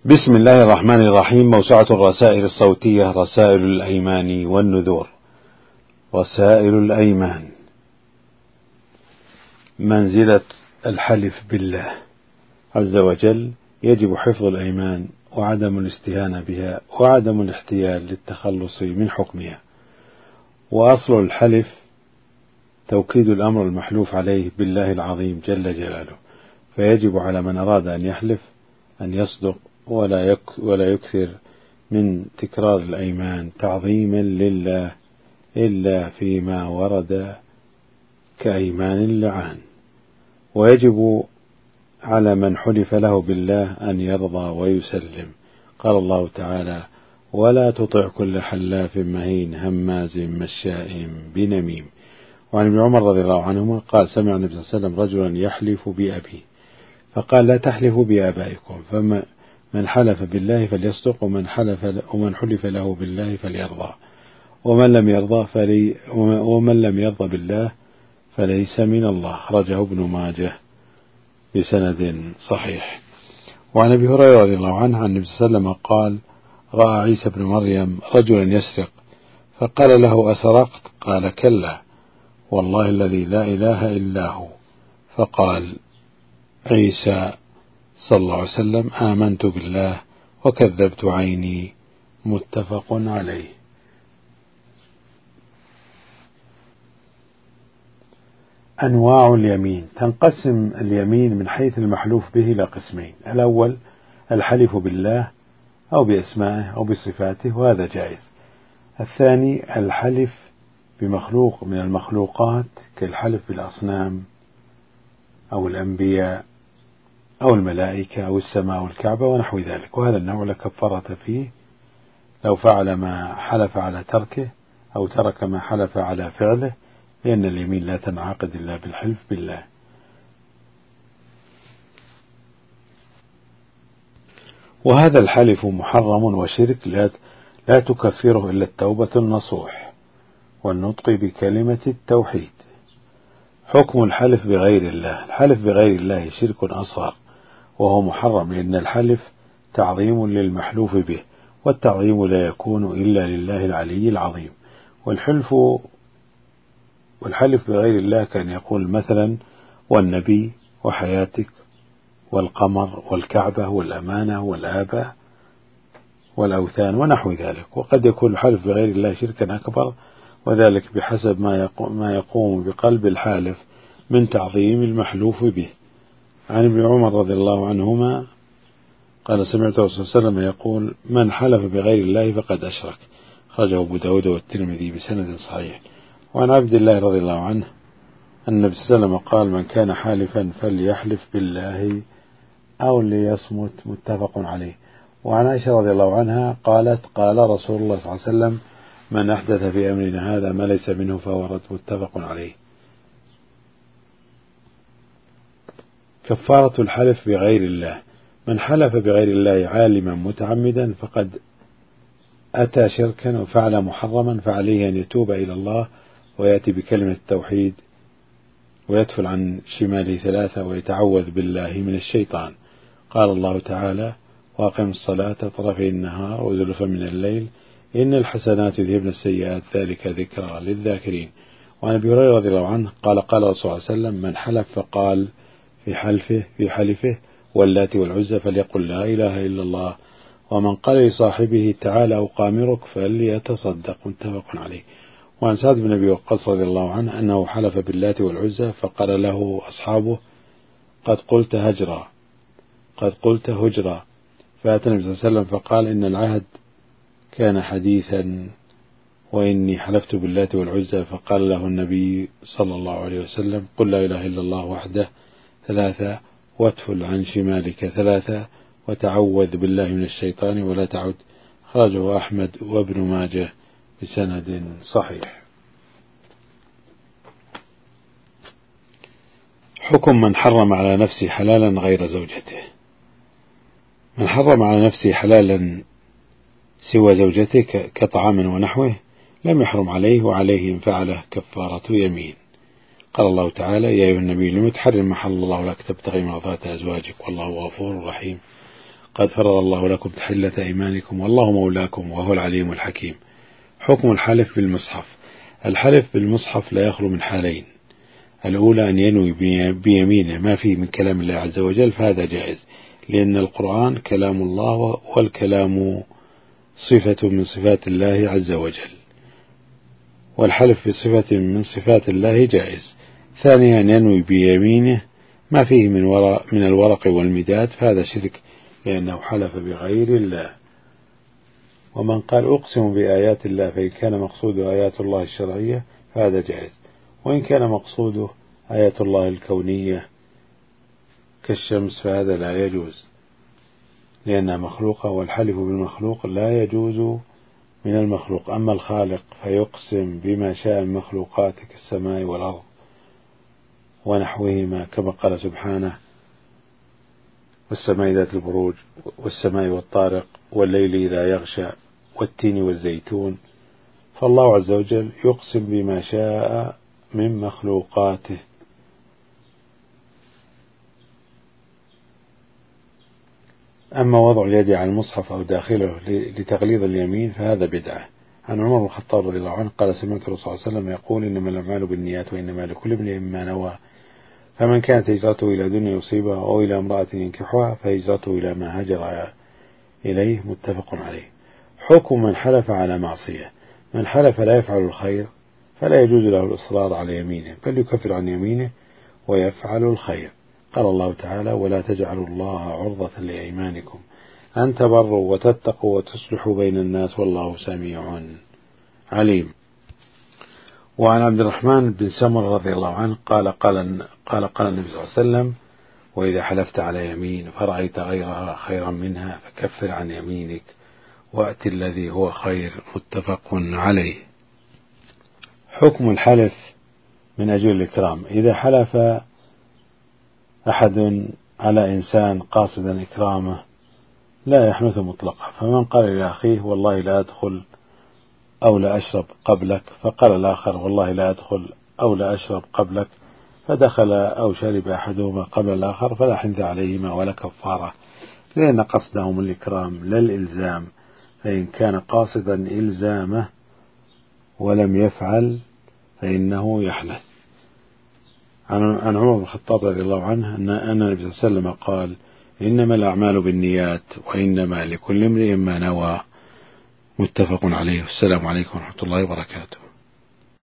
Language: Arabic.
بسم الله الرحمن الرحيم. موسوعة الرسائل الصوتية رسائل الأيمان والنذور. رسائل الأيمان. منزلة الحلف بالله عز وجل. يجب حفظ الأيمان وعدم الاستهانة بها وعدم الاحتيال للتخلص من حكمها. وأصل الحلف توكيد الأمر المحلوف عليه بالله العظيم جل جلاله، فيجب على من أراد أن يحلف أن يصدق ولا يكثر من تكرار الأيمان تعظيما لله إلا فيما ورد كأيمان اللعان. ويجب على من حلف له بالله أن يرضى ويسلم. قال الله تعالى: ولا تطع كل حلاف مهين هماز مشاء بنميم. وعن ابن عمر رضي الله عنهما قال: سمع النبي صلى الله عليه وسلم رجلا يحلف بأبيه فقال: لا تحلفوا بآبائكم، من حلف بالله فليصدق ومن حلف له بالله فليرضى ومن لم يرضى بالله فليس من الله. أخرجه ابن ماجه بسند صحيح. وعن أبي هريرة رضي الله عنه عن النبي صلى الله عليه وسلم قال: رأى عيسى بن مريم رجلا يسرق فقال له: أسرقت؟ قال: كلا والله الذي لا إله إلا هو. فقال عيسى صلى الله عليه وسلم: آمنت بالله وكذبت عيني. متفق عليه. أنواع اليمين. تنقسم اليمين من حيث المحلوف به إلى قسمين: الأول الحلف بالله أو بأسمائه أو بصفاته، وهذا جائز. الثاني الحلف بمخلوق من المخلوقات كالحلف بالأصنام أو الأنبياء أو الملائكة أو السماء والكعبة ونحو ذلك، وهذا النوع لا كفارة فيه لو فعل ما حلف على تركه أو ترك ما حلف على فعله، لأن اليمين لا تنعقد إلا بالحلف بالله. وهذا الحلف محرم وشرك لا تكفره إلا التوبة النصوح والنطق بكلمة التوحيد. حكم الحلف بغير الله. الحلف بغير الله شرك أصغر وهو محرم، لأن الحلف تعظيم للمحلوف به، والتعظيم لا يكون إلا لله العلي العظيم. والحلف بغير الله كان يقول مثلا: والنبي وحياتك والقمر والكعبة والأمانة والآباء والأوثان ونحو ذلك. وقد يكون الحلف بغير الله شركا أكبر، وذلك بحسب ما يقوم بقلب الحالف من تعظيم المحلوف به. عن ابن عمر رضي الله عنهما قال: سمعت رسول الله صلى الله عليه وسلم يقول: من حلف بغير الله فقد أشرك. أخرجه أبو داود والترمذي بسند صحيح. وعن عبد الله رضي الله عنه أن النبي صلى الله عليه وسلم قال: من كان حالفا فليحلف بالله أو ليصمت. متفق عليه. وعن عائشة رضي الله عنها قالت: قال رسول الله صلى الله عليه وسلم: من أحدث في أمرنا هذا ما ليس منه فهو رد. متفق عليه. كفارة الحلف بغير الله. من حلف بغير الله عالما متعمدا فقد أتى شركا وفعل محرما، فعليه أن يتوب إلى الله ويأتي بكلمة التوحيد ويدفل عن شماله 3 ويتعوذ بالله من الشيطان. قال الله تعالى: وأقم الصلاة طرفي النهار وزلفا من الليل إن الحسنات يذهبن السيئات ذلك ذكرى للذاكرين. وعن أبي هريرة رضي الله عنه قال: قال رسول الله صلى الله عليه وسلم: من حلف فقال في حلفه واللات والعزى فليقل لا إله إلا الله، ومن قال لصاحبه تعالى أقامرك فليتصدق. متفق عليه. وعن سعد بن أبي وقاص رضي الله عنه أنه حلف باللات والعزى فقال له أصحابه: قد قلت هجرا. فأتى النبي صلى الله عليه وسلم فقال: إن العهد كان حديثا وإني حلفت باللات والعزى. فقال له النبي صلى الله عليه وسلم: قل لا إله إلا الله وحده 3 وادفل عن شمالك 3 وتعوذ بالله من الشيطان ولا تعد. خرجه أحمد وابن ماجه بسند صحيح. حكم من حرم على نفسه حلالا غير زوجته. من حرم على نفسه حلالا سوى زوجته كطعام ونحوه لم يحرم عليه، وعليه إن فعله كفارة يمين. قال الله تعالى: يا أيها النبي لم تحرم ما حل الله لك تبتغي مرضات أزواجك والله غفور رحيم. قد فرض الله لكم تحلة أيمانكم والله مولاكم وهو العليم الحكيم. حكم الحلف بالمصحف. الحلف بالمصحف لا يخلو من حالين: الأولى أن ينوي بيمينه ما فيه من كلام الله عز وجل، فهذا جائز، لأن القرآن كلام الله، والكلام صفة من صفات الله عز وجل، والحلف بصفة من صفات الله جائز. ثانيا أن ينوي بيمينه ما فيه من الورق والمداد، فهذا شرك، لأنه حلف بغير الله. ومن قال أقسم بآيات الله فإن كان مقصوده آيات الله الشرعية فهذا جائز، وإن كان مقصوده آيات الله الكونية كالشمس فهذا لا يجوز، لأنها مخلوقة، والحلف بالمخلوق لا يجوز من المخلوق. أما الخالق فيقسم بما شاء من مخلوقاته كالسماء والأرض ونحوهما، كما قال سبحانه: والسماء ذات البروج والسماء والطارق والليل إذا يغشى والتين والزيتون. فالله عز وجل يقسم بما شاء من مخلوقاته. أما وضع اليد على المصحف أو داخله لتغليظ اليمين فهذا بدعة. عن عمر بن الخطاب رضي الله عنه قال: سمعت الرسول صلى الله عليه وسلم يقول: إنما الأعمال بالنيات وإنما لكل امرئ ما نوى، فمن كانت هجرته إلى دنيا يصيبها أو إلى امرأة ينكحها فهجرته إلى ما هاجر إليه، متفق عليه. حكم من حلف على معصية. من حلف لا يفعل الخير فلا يجوز له الإصرار على يمينه، بل يكفر عن يمينه ويفعل الخير. قال الله تعالى: ولا تجعلوا الله عرضة لأيمانكم أن تبروا وتتقوا وتصلحوا بين الناس والله سميع عليم. وعن عبد الرحمن بن سمر رضي الله عنه قال النبي صلى الله عليه وسلم: وإذا حلفت على يمين فرأيت غيرها خيرا منها فكفر عن يمينك وأت الذي هو خير، متفق عليه. حكم الحلف من أجل الإكرام. إذا حلف أحد على إنسان قاصدا إكرامه لا يحنث مطلقا، فمن قال لأخيه: والله لا أدخل أو لا أشرب قبلك، فقال الآخر: والله لا أدخل أو لا أشرب قبلك، فدخل أو شرب أحدهما قبل الآخر، فلا حنث عليهما ولا كفارة، لأن قصدهم الإكرام لا الإلزام، فإن كان قاصدا إلزامه ولم يفعل فإنه يحنث. عن عمر بن الخطاب رضي الله عنه أن النبي صلى الله عليه وسلم قال: إنما الأعمال بالنيات وإنما لكل امرئ ما نوى، متفق عليه. السلام عليكم ورحمة الله وبركاته.